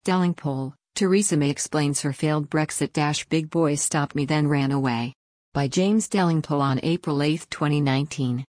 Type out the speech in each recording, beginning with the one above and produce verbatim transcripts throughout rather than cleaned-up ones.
Delling poll, Theresa May explains her failed Brexit. Big boys stopped me then ran away. By James Delingpole on April eighth twenty nineteen.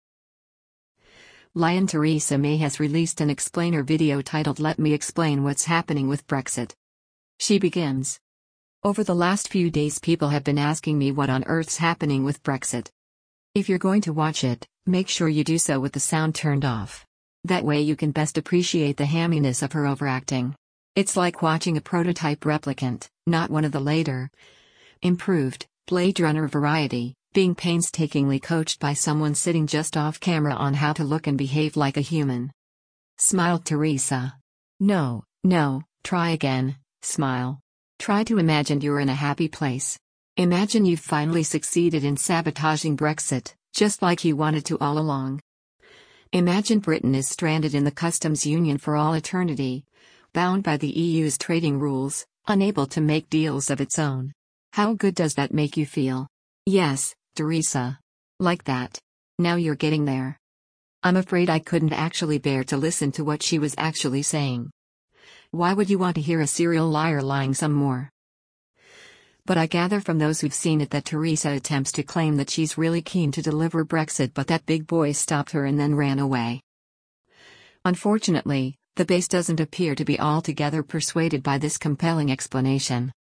Lion Theresa May has released an explainer video titled "Let Me Explain What's Happening with Brexit." She begins. Over the last few days people have been asking me what on earth's happening with Brexit. If you're going to watch it, make sure you do so with the sound turned off. That way you can best appreciate the hamminess of her overacting. It's like watching a prototype replicant, not one of the later, improved, Blade Runner variety, being painstakingly coached by someone sitting just off camera on how to look and behave like a human. Smiled Theresa. No, no, try again, smile. Try to imagine you're in a happy place. Imagine you've finally succeeded in sabotaging Brexit, just like you wanted to all along. Imagine Britain is stranded in the customs union for all eternity, bound by the E U's trading rules, unable to make deals of its own. How good does that make you feel? Yes, Theresa. Like that. Now you're getting there. I'm afraid I couldn't actually bear to listen to what she was actually saying. Why would you want to hear a serial liar lying some more? But I gather from those who've seen it that Theresa attempts to claim that she's really keen to deliver Brexit, but that big boy stopped her and then ran away. Unfortunately, the base doesn't appear to be altogether persuaded by this compelling explanation.